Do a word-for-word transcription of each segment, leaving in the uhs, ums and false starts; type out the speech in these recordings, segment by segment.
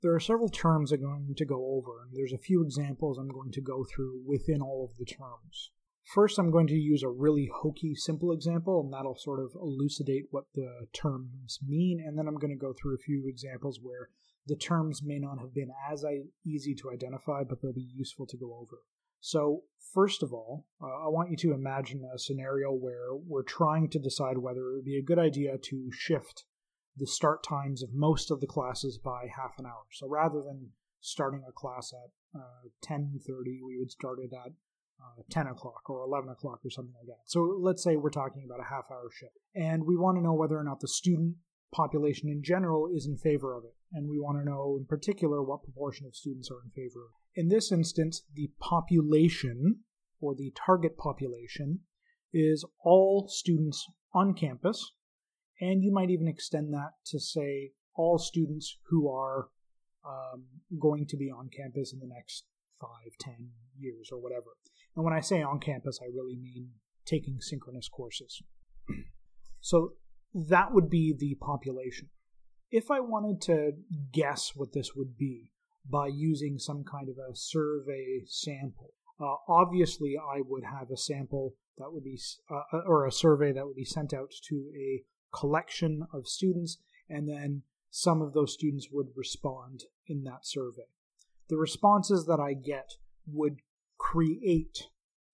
There are several terms I'm going to go over, and there's a few examples I'm going to go through within all of the terms. First, I'm going to use a really hokey, simple example, and that'll sort of elucidate what the terms mean, and then I'm going to go through a few examples where the terms may not have been as easy to identify, but they'll be useful to go over. So, first of all, uh, I want you to imagine a scenario where we're trying to decide whether it would be a good idea to shift the start times of most of the classes by half an hour. So rather than starting a class at uh, ten thirty, we would start it at uh, ten o'clock or eleven o'clock or something like that. So let's say we're talking about a half-hour shift. And we want to know whether or not the student population in general is in favor of it. And we want to know in particular what proportion of students are in favor of it. In this instance, the population, or the target population, is all students on campus. And you might even extend that to say all students who are um, going to be on campus in the next five, ten years or whatever. And when I say on campus, I really mean taking synchronous courses. So that would be the population. If I wanted to guess what this would be by using some kind of a survey sample, uh, obviously I would have a sample that would be, uh, or a survey that would be sent out to a collection of students, and then some of those students would respond in that survey. The responses that I get would create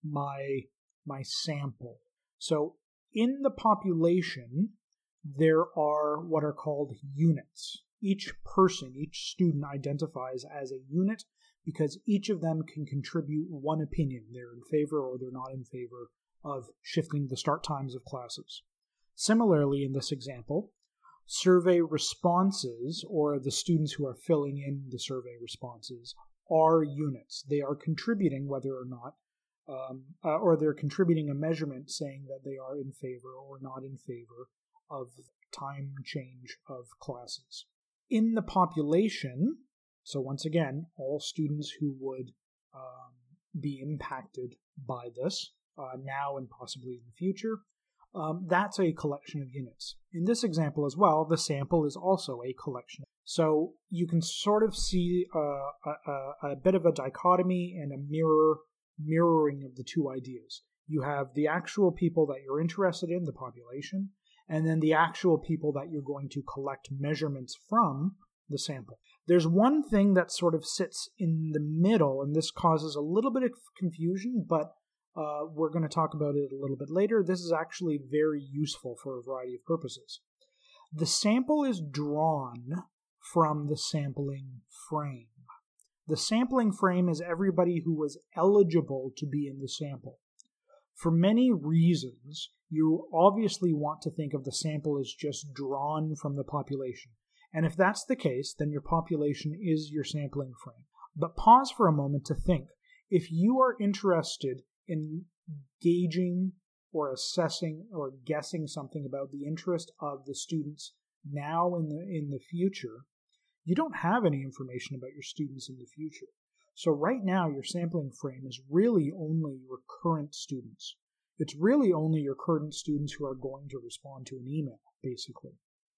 my my sample. So in the population, there are what are called units. Each person, each student identifies as a unit because each of them can contribute one opinion. They're in favor or they're not in favor of shifting the start times of classes. Similarly, in this example, survey responses, or the students who are filling in the survey responses, are units. They are contributing whether or not, um, uh, or they're contributing a measurement saying that they are in favor or not in favor of time change of classes. In the population, so once again, all students who would um, be impacted by this, uh, now and possibly in the future, Um, that's a collection of units. In this example as well, the sample is also a collection. So you can sort of see uh, a, a, a bit of a dichotomy and a mirror mirroring of the two ideas. You have the actual people that you're interested in, the population, and then the actual people that you're going to collect measurements from, the sample. There's one thing that sort of sits in the middle, and this causes a little bit of confusion, but Uh, we're going to talk about it a little bit later. This is actually very useful for a variety of purposes. The sample is drawn from the sampling frame. The sampling frame is everybody who was eligible to be in the sample. For many reasons, you obviously want to think of the sample as just drawn from the population. And if that's the case, then your population is your sampling frame. But pause for a moment to think. If you are interested in gauging or assessing or guessing something about the interest of the students now in the in the future, you don't have any information about your students in the future. So right now, your sampling frame is really only your current students. It's really only your current students who are going to respond to an email, basically.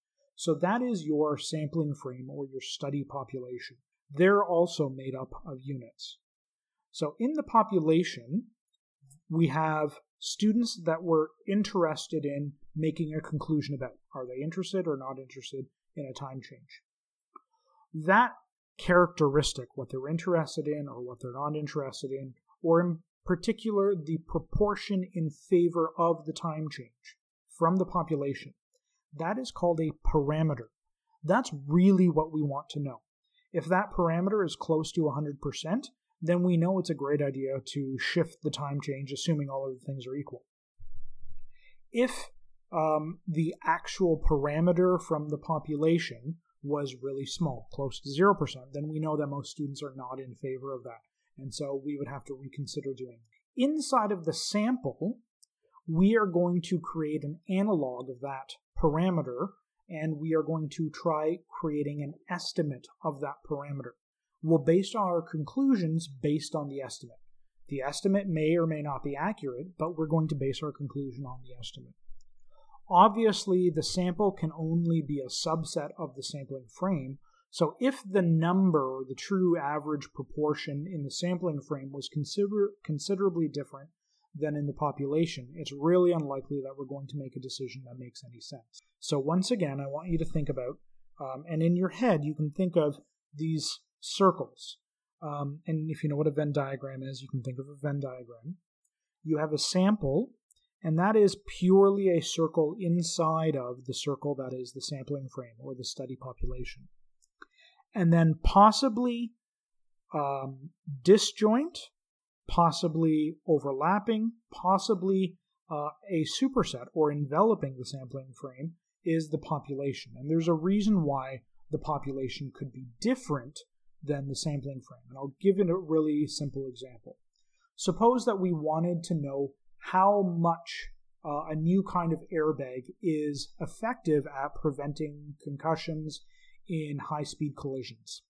So that is your sampling frame or your study population. They're also made up of units. So in the population, we have students that we're interested in making a conclusion about. Are they interested or not interested in a time change? That characteristic, what they're interested in or what they're not interested in, or in particular, the proportion in favor of the time change from the population, that is called a parameter. That's really what we want to know. If that parameter is close to one hundred percent, then we know it's a great idea to shift the time change, assuming all of the things are equal. If um, the actual parameter from the population was really small, close to zero percent, then we know that most students are not in favor of that. And so we would have to reconsider doing it. Inside of the sample, we are going to create an analog of that parameter, and we are going to try creating an estimate of that parameter. We'll base our conclusions based on the estimate. The estimate may or may not be accurate, but we're going to base our conclusion on the estimate. Obviously, the sample can only be a subset of the sampling frame, So if the number, the true average proportion in the sampling frame was consider- considerably different than in the population, it's really unlikely that we're going to make a decision that makes any sense. So once again, I want you to think about, um, and in your head, you can think of these circles. Um, and if you know what a Venn diagram is, you can think of a Venn diagram. You have a sample, and that is purely a circle inside of the circle that is the sampling frame or the study population. And then possibly um, disjoint, possibly overlapping, possibly uh, a superset or enveloping the sampling frame is the population. And there's a reason why the population could be different than the sampling frame. And I'll give it a really simple example. Suppose that we wanted to know how much uh, a new kind of airbag is effective at preventing concussions in high-speed collisions.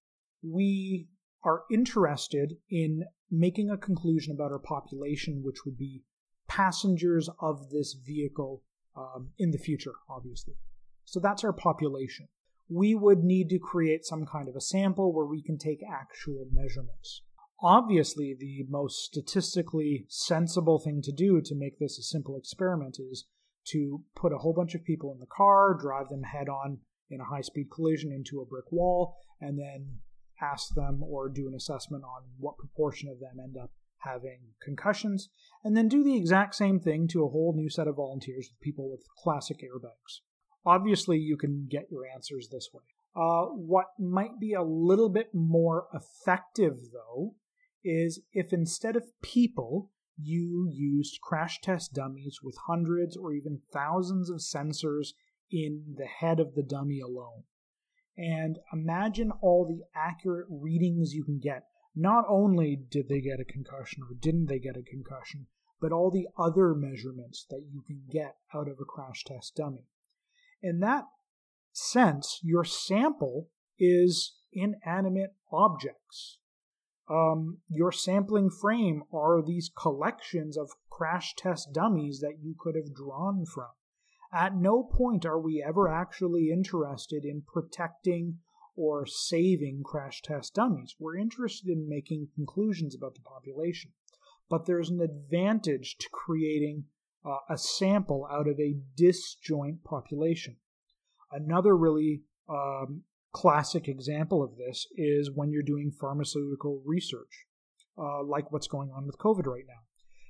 We are interested in making a conclusion about our population, which would be passengers of this vehicle um, in the future, obviously. So that's our population. We would need to create some kind of a sample where we can take actual measurements. Obviously, the most statistically sensible thing to do to make this a simple experiment is to put a whole bunch of people in the car, drive them head-on in a high-speed collision into a brick wall, and then ask them or do an assessment on what proportion of them end up having concussions, and then do the exact same thing to a whole new set of volunteers with people with classic airbags. Obviously, you can get your answers this way. Uh, what might be a little bit more effective, though, is if instead of people, you used crash test dummies with hundreds or even thousands of sensors in the head of the dummy alone. And imagine all the accurate readings you can get. Not only did they get a concussion or didn't they get a concussion, but all the other measurements that you can get out of a crash test dummy. In that sense, your sample is inanimate objects. Um, your sampling frame are these collections of crash test dummies that you could have drawn from. At no point are we ever actually interested in protecting or saving crash test dummies. We're interested in making conclusions about the population. But there's an advantage to creating uh, a sample out of a disjoint population. Another really um, classic example of this is when you're doing pharmaceutical research, uh, like what's going on with COVID right now.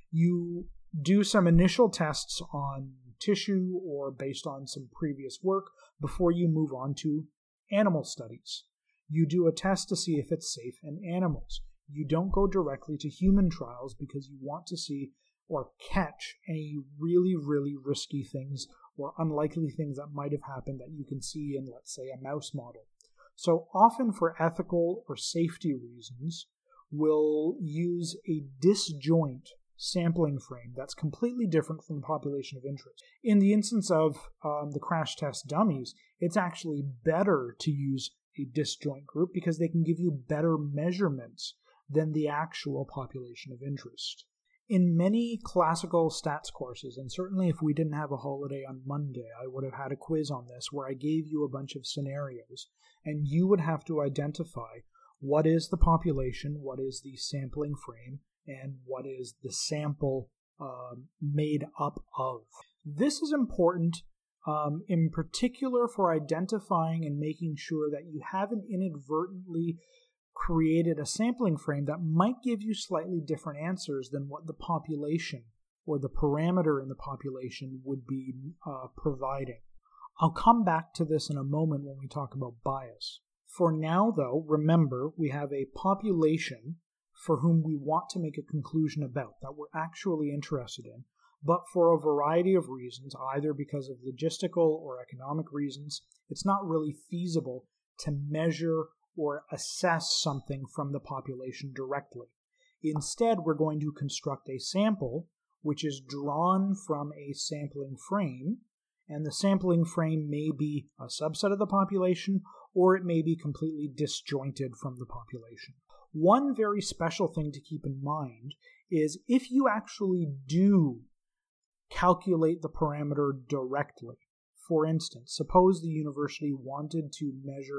You do some initial tests on tissue or based on some previous work before you move on to animal studies. You do a test to see if it's safe in animals. You don't go directly to human trials because you want to see or catch any really, really risky things or unlikely things that might have happened that you can see in, let's say, a mouse model. So often for ethical or safety reasons, we'll use a disjoint sampling frame that's completely different from the population of interest. In the instance of um, the crash test dummies, it's actually better to use a disjoint group because they can give you better measurements than the actual population of interest. In many classical stats courses, and certainly if we didn't have a holiday on Monday, I would have had a quiz on this where I gave you a bunch of scenarios, and you would have to identify what is the population, what is the sampling frame, and what is the sample um, made up of. This is important um, in particular for identifying and making sure that you haven't inadvertently created a sampling frame that might give you slightly different answers than what the population or the parameter in the population would be uh, providing. I'll come back to this in a moment when we talk about bias. For now, though, remember we have a population for whom we want to make a conclusion about, that we're actually interested in, but for a variety of reasons, either because of logistical or economic reasons, it's not really feasible to measure or assess something from the population directly. Instead, we're going to construct a sample which is drawn from a sampling frame, and the sampling frame may be a subset of the population, or it may be completely disjointed from the population. One very special thing to keep in mind is if you actually do calculate the parameter directly. For instance, suppose the university wanted to measure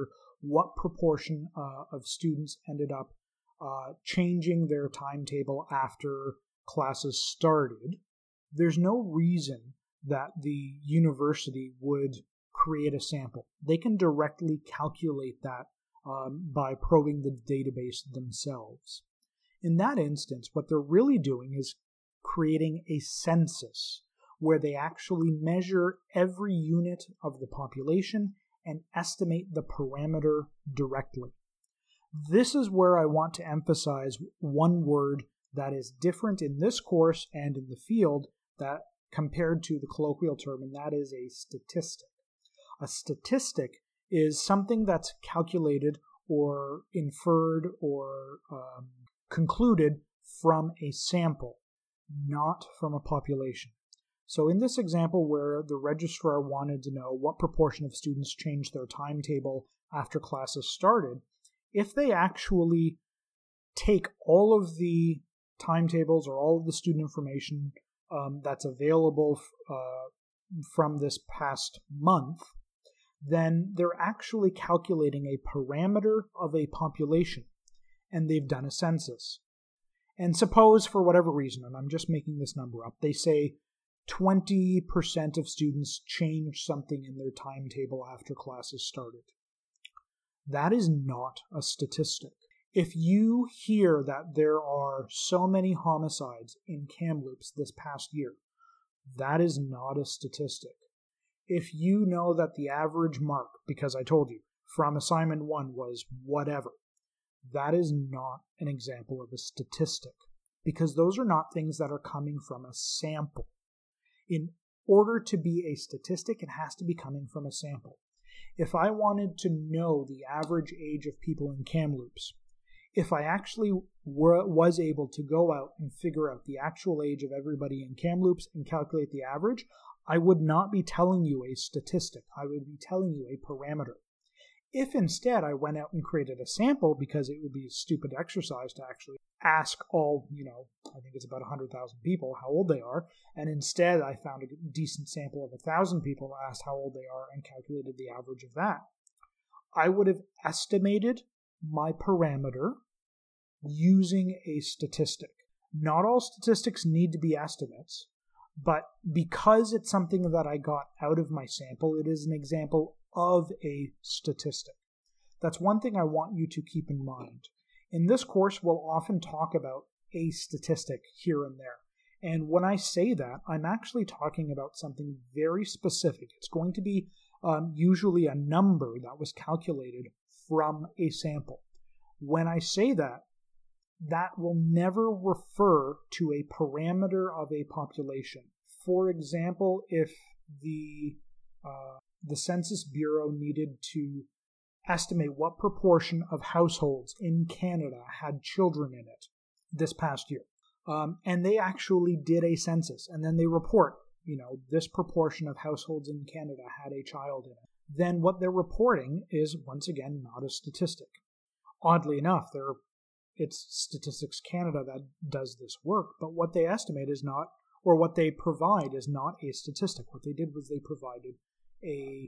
what proportion uh, of students ended up uh, changing their timetable after classes started, there's no reason that the university would create a sample. They can directly calculate that um, by probing the database themselves. In that instance, what they're really doing is creating a census where they actually measure every unit of the population and estimate the parameter directly. This is where I want to emphasize one word that is different in this course and in the field that compared to the colloquial term, and that is a statistic. A statistic is something that's calculated or inferred or um, concluded from a sample, not from a population. So in this example where the registrar wanted to know what proportion of students changed their timetable after classes started, if they actually take all of the timetables or all of the student information um, that's available uh, from this past month, then they're actually calculating a parameter of a population, and they've done a census. And suppose, for whatever reason, and I'm just making this number up, they say twenty percent of students change something in their timetable after classes started. That is not a statistic. If you hear that there are so many homicides in Kamloops this past year, that is not a statistic. If you know that the average mark, because I told you, from assignment one was whatever, that is not an example of a statistic, because those are not things that are coming from a sample. In order to be a statistic, it has to be coming from a sample. If I wanted to know the average age of people in Kamloops, if I actually were, was able to go out and figure out the actual age of everybody in Kamloops and calculate the average, I would not be telling you a statistic. I would be telling you a parameter. If instead I went out and created a sample, because it would be a stupid exercise to actually ask all, you know, I think it's about one hundred thousand people how old they are, and instead I found a decent sample of one thousand people, asked how old they are, and calculated the average of that, I would have estimated my parameter using a statistic. Not all statistics need to be estimates, but because it's something that I got out of my sample, it is an example of a statistic. That's one thing I want you to keep in mind. In this course, we'll often talk about a statistic here and there. And when I say that, I'm actually talking about something very specific. It's going to be um, usually a number that was calculated from a sample. When I say that, that will never refer to a parameter of a population. For example, if the uh, the Census Bureau needed to estimate what proportion of households in Canada had children in it this past year, um, and they actually did a census, and then they report, you know, this proportion of households in Canada had a child in it, then what they're reporting is, once again, not a statistic. Oddly enough, they're it's Statistics Canada that does this work, but what they estimate is not, or what they provide is not a statistic. What they did was they provided a,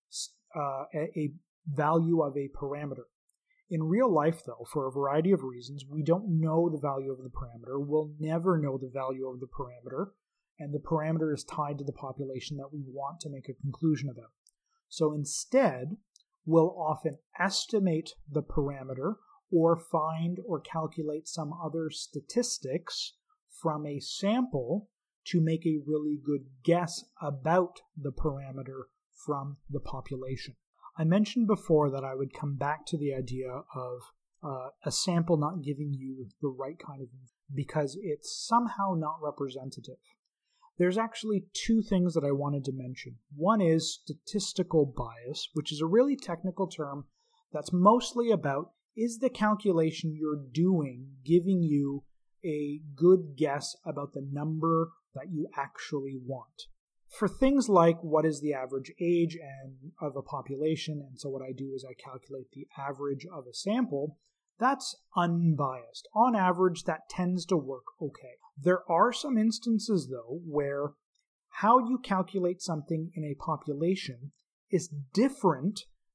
uh, a value of a parameter. In real life, though, for a variety of reasons, we don't know the value of the parameter. We'll never know the value of the parameter, and the parameter is tied to the population that we want to make a conclusion about. So instead, we'll often estimate the parameter or find or calculate some other statistics from a sample to make a really good guess about the parameter from the population. I mentioned before that I would come back to the idea of uh, a sample not giving you the right kind of information because it's somehow not representative. There's actually two things that I wanted to mention. One is statistical bias, which is a really technical term that's mostly about, is the calculation you're doing giving you a good guess about the number that you actually want? For things like what is the average age and of a population, and so what I do is I calculate the average of a sample, that's unbiased. On average, that tends to work okay. There are some instances, though, where how you calculate something in a population is different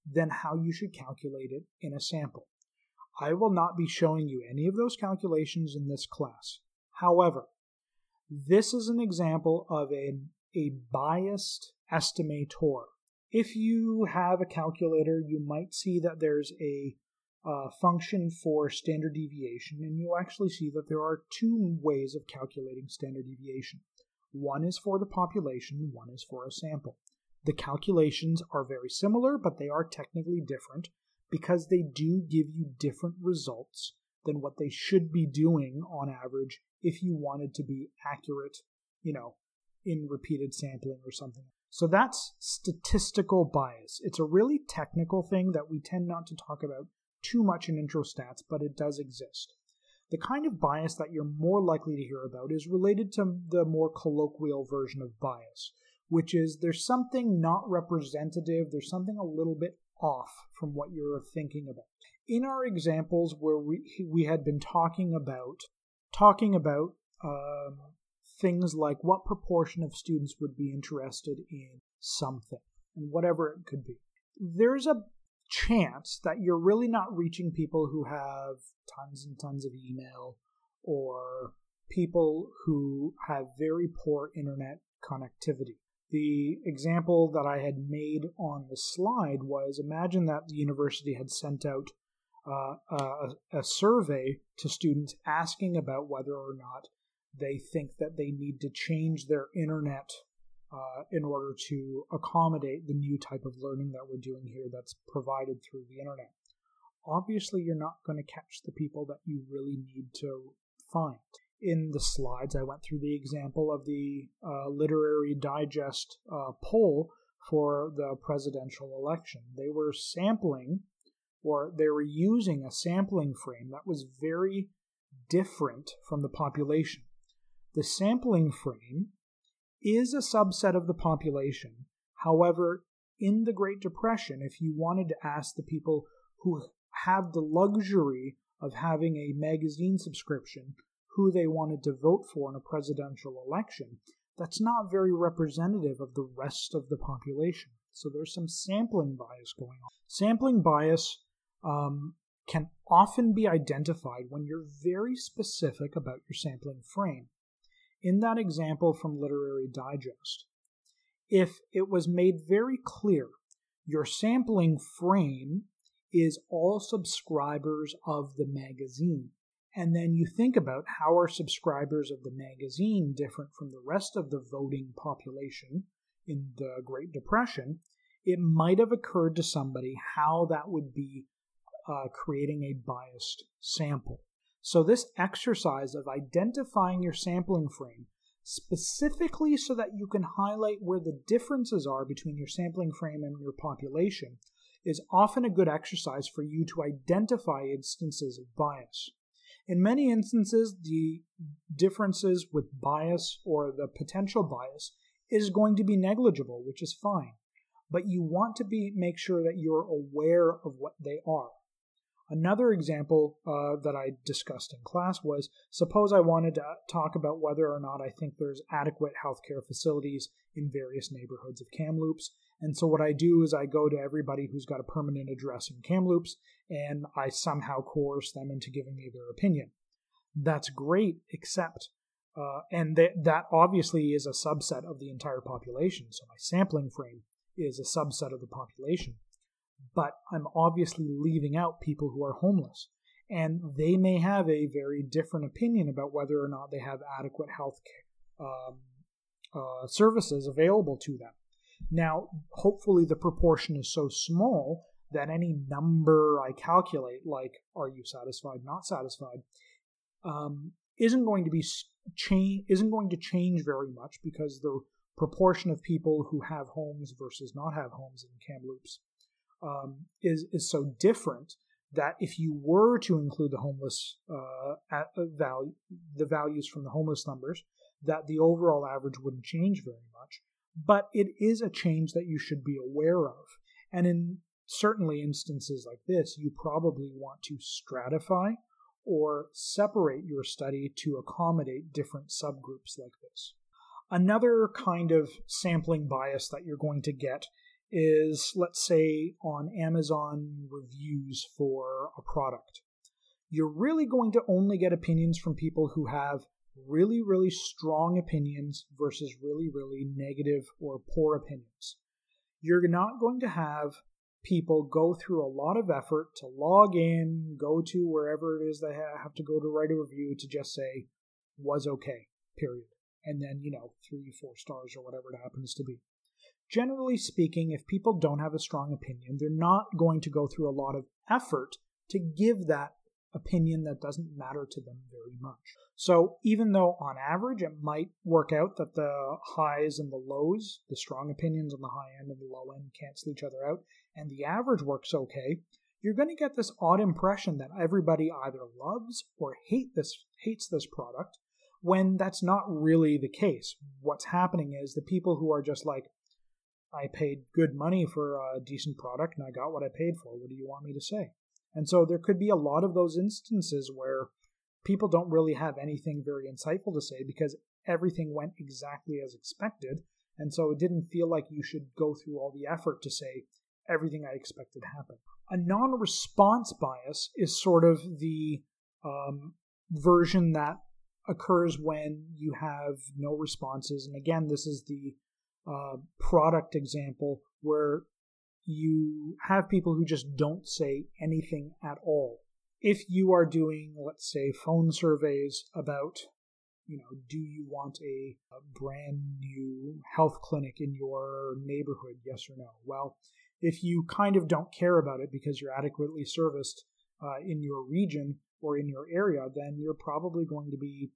than how you should calculate it in a sample. I will not be showing you any of those calculations in this class. However, this is an example of a, a biased estimator. If you have a calculator, you might see that there's a uh, function for standard deviation, and you'll actually see that there are two ways of calculating standard deviation. One is for the population, one is for a sample. The calculations are very similar, but they are technically different because they do give you different results than what they should be doing on average if you wanted to be accurate, you know, in repeated sampling or something. So that's statistical bias. It's a really technical thing that we tend not to talk about too much in intro stats, but it does exist. The kind of bias that you're more likely to hear about is related to the more colloquial version of bias, which is there's something not representative, there's something a little bit off from what you're thinking about. In our examples where we we had been talking about talking about um, things like what proportion of students would be interested in something, and whatever it could be, there's a chance that you're really not reaching people who have tons and tons of email or people who have very poor internet connectivity. The example that I had made on the slide was, imagine that the university had sent out uh, a, a survey to students asking about whether or not they think that they need to change their internet uh, in order to accommodate the new type of learning that we're doing here that's provided through the internet. Obviously, you're not going to catch the people that you really need to find. In the slides, I went through the example of the uh, Literary Digest uh, poll for the presidential election. They were sampling, or they were using a sampling frame that was very different from the population. The sampling frame is a subset of the population. However, in the Great Depression, if you wanted to ask the people who have the luxury of having a magazine subscription who they wanted to vote for in a presidential election, that's not very representative of the rest of the population. So there's some sampling bias going on. Sampling bias um, can often be identified when you're very specific about your sampling frame. In that example from Literary Digest, if it was made very clear your sampling frame is all subscribers of the magazine, and then you think about how are subscribers of the magazine different from the rest of the voting population in the Great Depression, it might have occurred to somebody how that would be uh, creating a biased sample. So this exercise of identifying your sampling frame specifically so that you can highlight where the differences are between your sampling frame and your population is often a good exercise for you to identify instances of bias. In many instances, the differences with bias or the potential bias is going to be negligible, which is fine. But you want to be make sure that you're aware of what they are. Another example uh, that I discussed in class was, suppose I wanted to talk about whether or not I think there's adequate healthcare facilities in various neighborhoods of Kamloops. And so what I do is I go to everybody who's got a permanent address in Kamloops, and I somehow coerce them into giving me their opinion. That's great, except, uh, and th- that obviously is a subset of the entire population. So my sampling frame is a subset of the population. But I'm obviously leaving out people who are homeless, and they may have a very different opinion about whether or not they have adequate health um, uh, services available to them. Now, hopefully the proportion is so small that any number I calculate, like are you satisfied, not satisfied, um, isn't going to be change isn't going to change very much, because the proportion of people who have homes versus not have homes in Kamloops Um, is is so different that if you were to include the homeless uh, at, uh, value, the values from the homeless numbers, that the overall average wouldn't change very much. But it is a change that you should be aware of. And in certainly instances like this, you probably want to stratify or separate your study to accommodate different subgroups like this. Another kind of sampling bias that you're going to get is, let's say, on Amazon reviews for a product. You're really going to only get opinions from people who have really, really strong opinions versus really, really negative or poor opinions. You're not going to have people go through a lot of effort to log in, go to wherever it is they have to go to write a review to just say, was okay, period. And then, you know, three, four stars or whatever it happens to be. Generally speaking, if people don't have a strong opinion, they're not going to go through a lot of effort to give that opinion that doesn't matter to them very much. So even though on average it might work out that the highs and the lows, the strong opinions on the high end and the low end cancel each other out, and the average works okay, you're going to get this odd impression that everybody either loves or hate this hates this product, when that's not really the case. What's happening is the people who are just like, I paid good money for a decent product and I got what I paid for. What do you want me to say? And so there could be a lot of those instances where people don't really have anything very insightful to say because everything went exactly as expected. And so it didn't feel like you should go through all the effort to say everything I expected happened. A non-response bias is sort of the um, version that occurs when you have no responses. And again, this is the uh, product example where you have people who just don't say anything at all. If you are doing, let's say, phone surveys about, you know, do you want a, a brand new health clinic in your neighborhood, yes or no? Well, if you kind of don't care about it because you're adequately serviced uh, in your region or in your area, then you're probably going to be,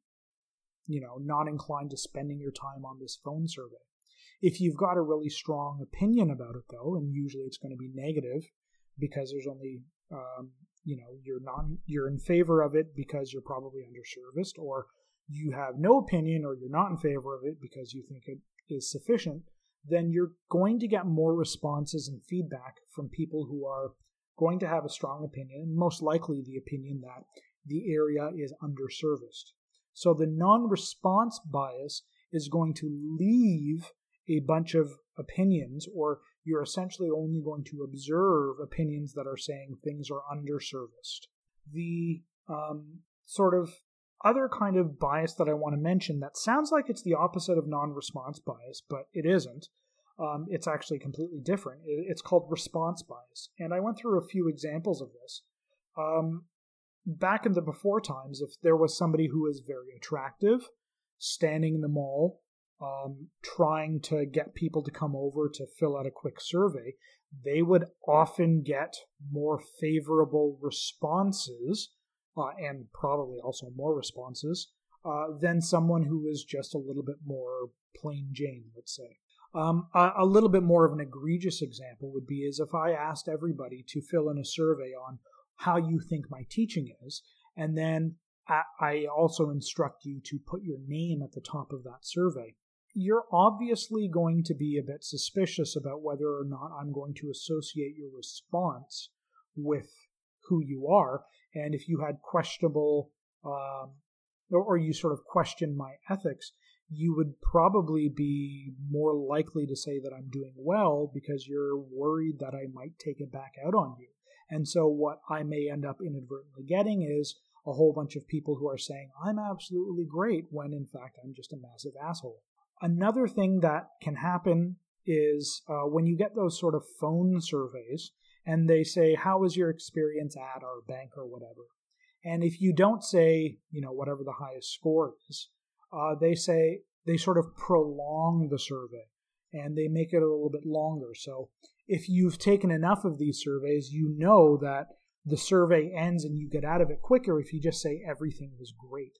you know, not inclined to spending your time on this phone survey. If you've got a really strong opinion about it, though, and usually it's going to be negative because there's only, um, you know, you're not, you're in favor of it because you're probably underserviced, or you have no opinion or you're not in favor of it because you think it is sufficient, then you're going to get more responses and feedback from people who are going to have a strong opinion, and most likely the opinion that the area is underserviced. So the non-response bias is going to leave a bunch of opinions, or you're essentially only going to observe opinions that are saying things are underserviced. The um, sort of other kind of bias that I want to mention that sounds like it's the opposite of non-response bias, but it isn't. Um, it's actually completely different. It's called response bias. And I went through a few examples of this. Um, back in the before times, if there was somebody who was very attractive, standing in the mall, Um, trying to get people to come over to fill out a quick survey, they would often get more favorable responses, uh, and probably also more responses, uh, than someone who is just a little bit more plain Jane, let's say. Um, a, a little bit more of an egregious example would be is if I asked everybody to fill in a survey on how you think my teaching is, and then I, I also instruct you to put your name at the top of that survey. You're obviously going to be a bit suspicious about whether or not I'm going to associate your response with who you are. And if you had questionable, um, or, or you sort of question my ethics, you would probably be more likely to say that I'm doing well because you're worried that I might take it back out on you. And so what I may end up inadvertently getting is a whole bunch of people who are saying, I'm absolutely great, when in fact I'm just a massive asshole. Another thing that can happen is uh, when you get those sort of phone surveys and they say, how was your experience at our bank or whatever? And if you don't say, you know, whatever the highest score is, uh, they say, they sort of prolong the survey and they make it a little bit longer. So if you've taken enough of these surveys, you know that the survey ends and you get out of it quicker if you just say everything was great.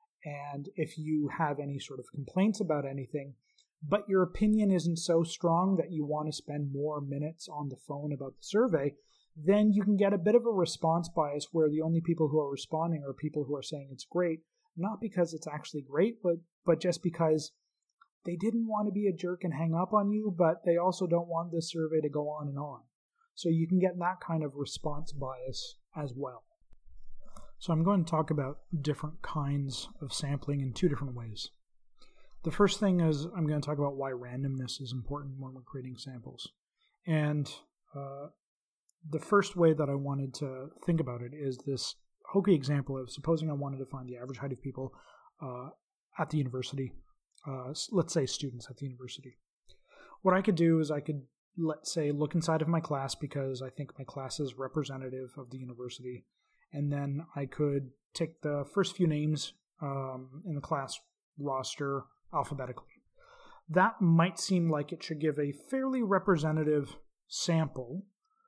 And if you have any sort of complaints about anything, but your opinion isn't so strong that you want to spend more minutes on the phone about the survey, then you can get a bit of a response bias where the only people who are responding are people who are saying it's great, not because it's actually great, but, but just because they didn't want to be a jerk and hang up on you, but they also don't want this survey to go on and on. So you can get that kind of response bias as well. So I'm going to talk about different kinds of sampling in two different ways. The first thing is I'm going to talk about why randomness is important when we're creating samples. And uh, the first way that I wanted to think about it is this hokey example of supposing I wanted to find the average height of people uh, at the university, uh, let's say students at the university. What I could do is I could, let's say, look inside of my class because I think my class is representative of the university. And then I could take the first few names um, in the class roster alphabetically. That might seem like it should give a fairly representative sample,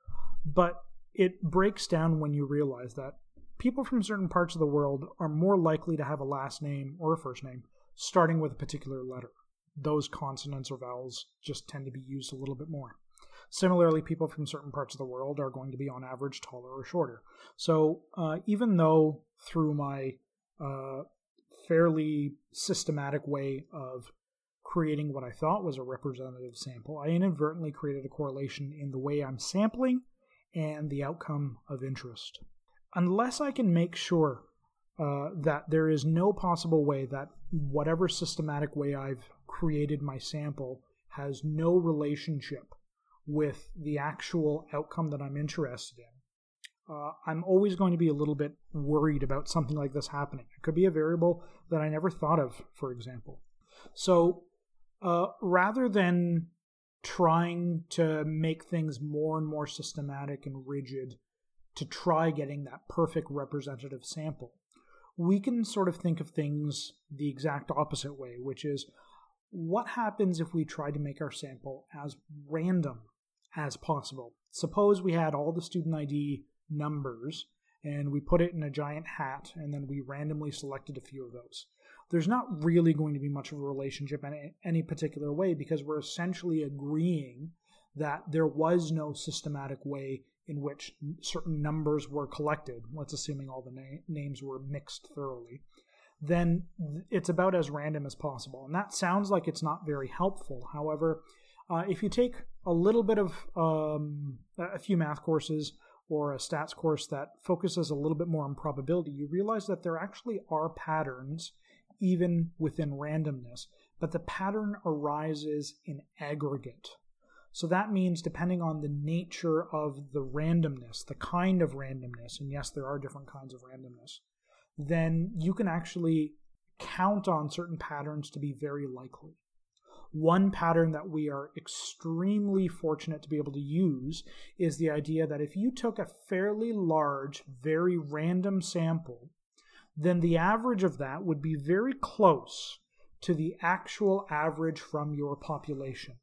but it breaks down when you realize that people from certain parts of the world are more likely to have a last name or a first name starting with a particular letter. Those consonants or vowels just tend to be used a little bit more. Similarly, people from certain parts of the world are going to be on average taller or shorter. So uh, even though through my uh, fairly systematic way of creating what I thought was a representative sample, I inadvertently created a correlation in the way I'm sampling and the outcome of interest. Unless I can make sure uh, that there is no possible way that whatever systematic way I've created my sample has no relationship with the actual outcome that I'm interested in, uh, I'm always going to be a little bit worried about something like this happening. It could be a variable that I never thought of, for example. So uh, rather than trying to make things more and more systematic and rigid to try getting that perfect representative sample, we can sort of think of things the exact opposite way, which is what happens if we try to make our sample as random as possible. Suppose we had all the student I D numbers and we put it in a giant hat and then we randomly selected a few of those. There's not really going to be much of a relationship in any particular way because we're essentially agreeing that there was no systematic way in which certain numbers were collected. Let's assuming all the na- names were mixed thoroughly. Then it's about as random as possible. And that sounds like it's not very helpful. However, uh, if you take a little bit of um, a few math courses or a stats course that focuses a little bit more on probability, you realize that there actually are patterns even within randomness, but the pattern arises in aggregate. So that means depending on the nature of the randomness, the kind of randomness, and yes, there are different kinds of randomness, then you can actually count on certain patterns to be very likely. One pattern that we are extremely fortunate to be able to use is the idea that if you took a fairly large, very random sample, then the average of that would be very close to the actual average from your population.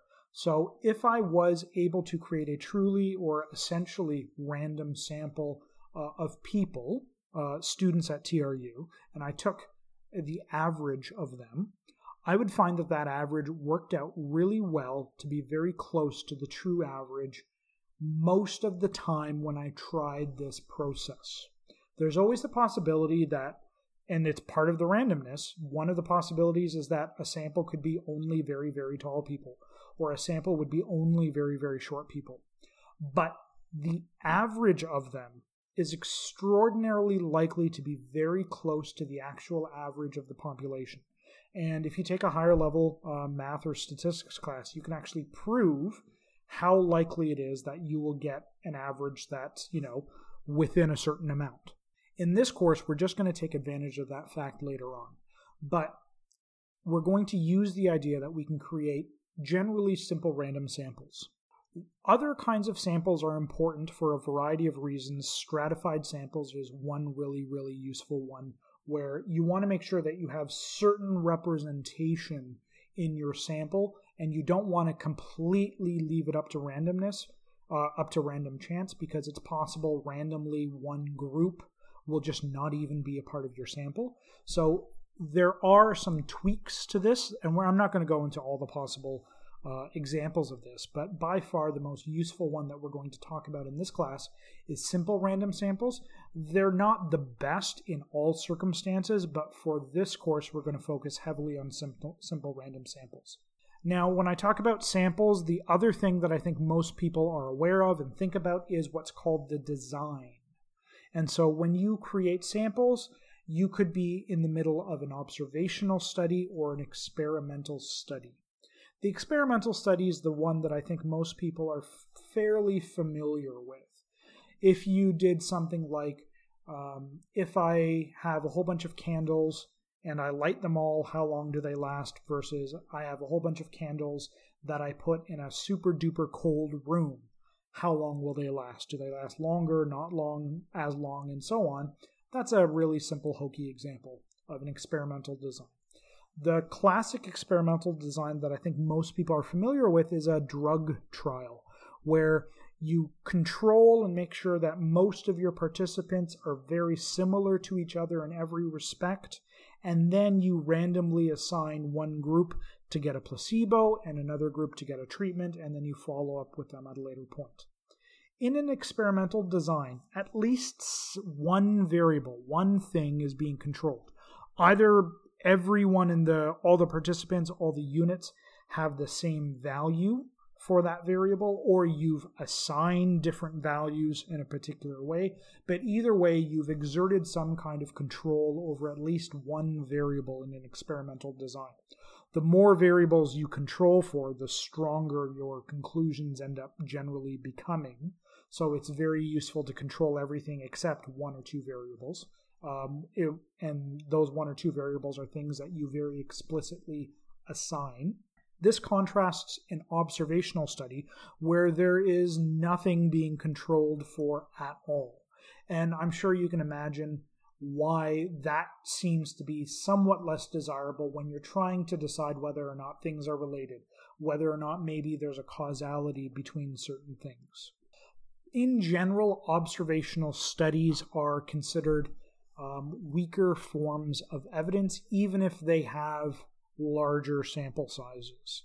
So if I was able to create a truly or essentially random sample uh, of people, uh, students at T R U, and I took the average of them, I would find that that average worked out really well to be very close to the true average most of the time when I tried this process. There's always the possibility that, and it's part of the randomness, one of the possibilities is that a sample could be only very, very tall people, or a sample would be only very, very short people. But the average of them is extraordinarily likely to be very close to the actual average of the population. And if you take a higher level uh, math or statistics class, you can actually prove how likely it is that you will get an average that's, you know, within a certain amount. In this course, we're just going to take advantage of that fact later on. But we're going to use the idea that we can create generally simple random samples. Other kinds of samples are important for a variety of reasons. Stratified samples is one really, really useful one where you want to make sure that you have certain representation in your sample and you don't want to completely leave it up to randomness, uh, up to random chance, because it's possible randomly one group will just not even be a part of your sample. So there are some tweaks to this, and where I'm not going to go into all the possible uh, examples of this, but by far the most useful one that we're going to talk about in this class is simple random samples. They're not the best in all circumstances, but for this course, we're going to focus heavily on simple, simple random samples. Now, when I talk about samples, the other thing that I think most people are aware of and think about is what's called the design. And so when you create samples, you could be in the middle of an observational study or an experimental study. The experimental study is the one that I think most people are fairly familiar with. If you did something like, um, if I have a whole bunch of candles and I light them all, how long do they last? Versus I have a whole bunch of candles that I put in a super duper cold room. How long will they last? Do they last longer, not long, as long, and so on? That's a really simple, hokey example of an experimental design. The classic experimental design that I think most people are familiar with is a drug trial, where you control and make sure that most of your participants are very similar to each other in every respect, and then you randomly assign one group to get a placebo and another group to get a treatment, and then you follow up with them at a later point. In an experimental design, at least one variable, one thing is being controlled. Either everyone in the, all the participants, all the units have the same value for that variable, or you've assigned different values in a particular way. But either way, you've exerted some kind of control over at least one variable in an experimental design. The more variables you control for, the stronger your conclusions end up generally becoming. So it's very useful to control everything except one or two variables. Um, it, and those one or two variables are things that you very explicitly assign. This contrasts an observational study where there is nothing being controlled for at all. And I'm sure you can imagine why that seems to be somewhat less desirable when you're trying to decide whether or not things are related, whether or not maybe there's a causality between certain things. In general, observational studies are considered um, weaker forms of evidence, even if they have larger sample sizes.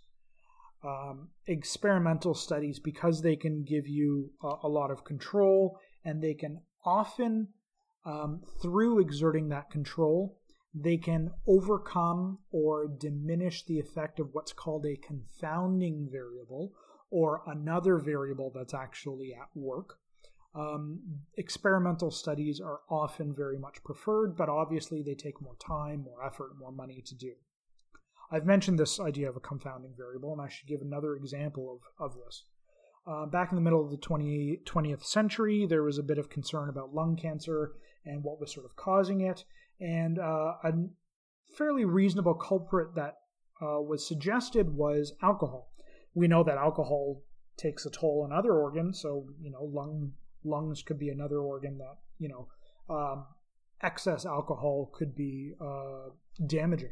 Um, experimental studies, because they can give you a, a lot of control, and they can often, um, through exerting that control, they can overcome or diminish the effect of what's called a confounding variable, or another variable that's actually at work. Um, experimental studies are often very much preferred, but obviously they take more time, more effort, more money to do. I've mentioned this idea of a confounding variable, and I should give another example of, of this. Uh, back in the middle of the twentieth century, there was a bit of concern about lung cancer and what was sort of causing it, and uh, a fairly reasonable culprit that uh, was suggested was alcohol. We know that alcohol takes a toll on other organs, so, you know, lung lungs could be another organ that, you know, um, excess alcohol could be uh, damaging.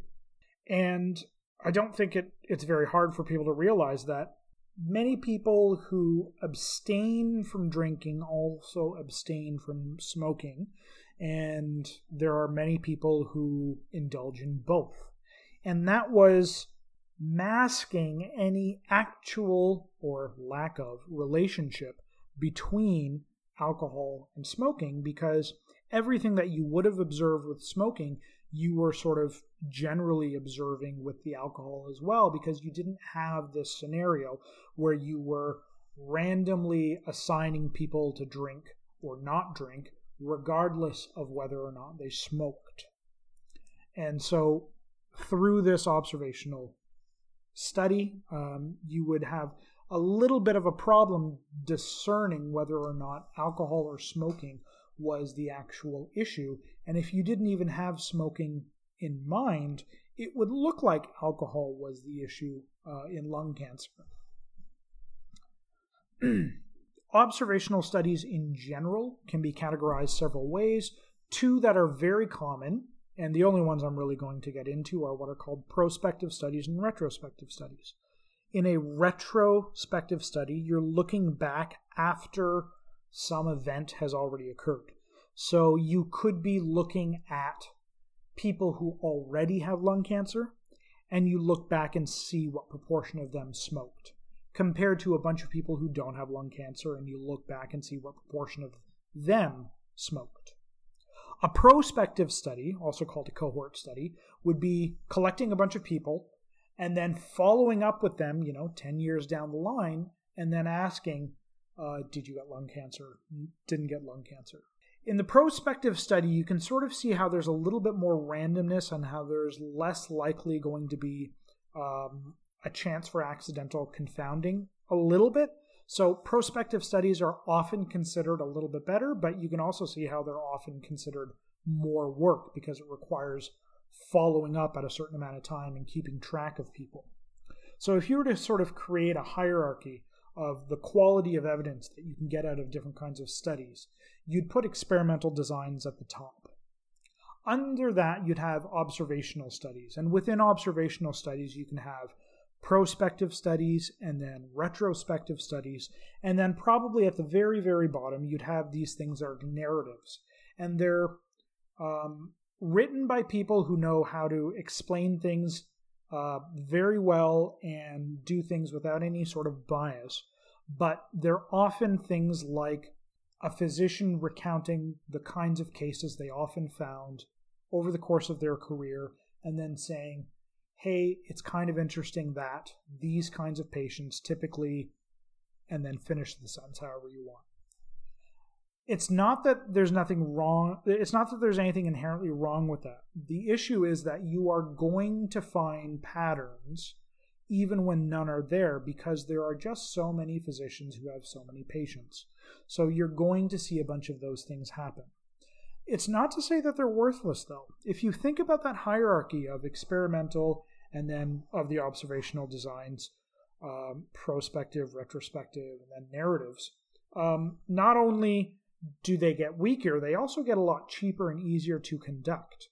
And I don't think it, it's very hard for people to realize that many people who abstain from drinking also abstain from smoking, and there are many people who indulge in both. And that was masking any actual or lack of relationship between alcohol and smoking, because everything that you would have observed with smoking, you were sort of generally observing with the alcohol as well, because you didn't have this scenario where you were randomly assigning people to drink or not drink, regardless of whether or not they smoked. And so through this observational study, um, you would have a little bit of a problem discerning whether or not alcohol or smoking was the actual issue. And if you didn't even have smoking in mind, it would look like alcohol was the issue uh, in lung cancer. Observational studies in general can be categorized several ways. Two that are very common, and the only ones I'm really going to get into, are what are called prospective studies and retrospective studies. In a retrospective study, you're looking back after some event has already occurred. So you could be looking at people who already have lung cancer, and you look back and see what proportion of them smoked, compared to a bunch of people who don't have lung cancer, and you look back and see what proportion of them smoked. A prospective study, also called a cohort study, would be collecting a bunch of people and then following up with them, you know, ten years down the line, and then asking, uh, did you get lung cancer? Didn't get lung cancer. In the prospective study, you can sort of see how there's a little bit more randomness and how there's less likely going to be um, a chance for accidental confounding a little bit. So prospective studies are often considered a little bit better, but you can also see how they're often considered more work because it requires following up at a certain amount of time and keeping track of people. So if you were to sort of create a hierarchy of the quality of evidence that you can get out of different kinds of studies, you'd put experimental designs at the top. Under that, you'd have observational studies. And within observational studies, you can have prospective studies and then retrospective studies. And then probably at the very, very bottom, you'd have these things that are narratives. And they're um, written by people who know how to explain things uh, very well and do things without any sort of bias. But they're often things like a physician recounting the kinds of cases they often found over the course of their career and then saying, hey, it's kind of interesting that these kinds of patients typically, and then finish the sentence however you want. It's not that there's nothing wrong. It's not that there's anything inherently wrong with that. The issue is that you are going to find patterns even when none are there because there are just so many physicians who have so many patients. So you're going to see a bunch of those things happen. It's not to say that they're worthless, though. If you think about that hierarchy of experimental and then of the observational designs, um, prospective, retrospective, and then narratives, um, not only do they get weaker, they also get a lot cheaper and easier to conduct.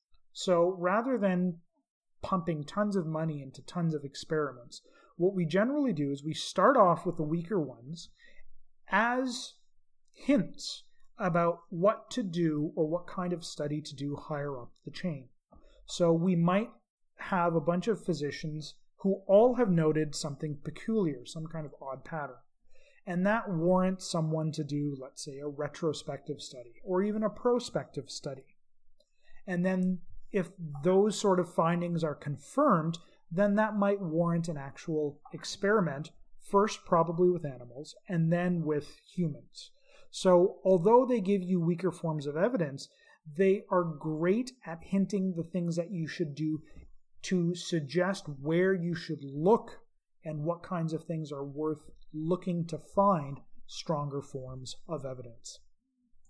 So rather than pumping tons of money into tons of experiments, what we generally do is we start off with the weaker ones as hints about what to do or what kind of study to do higher up the chain. So we might have a bunch of physicians who all have noted something peculiar, some kind of odd pattern. And that warrants someone to do, let's say, a retrospective study or even a prospective study. And then if those sort of findings are confirmed, then that might warrant an actual experiment, first probably with animals and then with humans. So although they give you weaker forms of evidence, they are great at hinting the things that you should do to suggest where you should look and what kinds of things are worth looking to find stronger forms of evidence.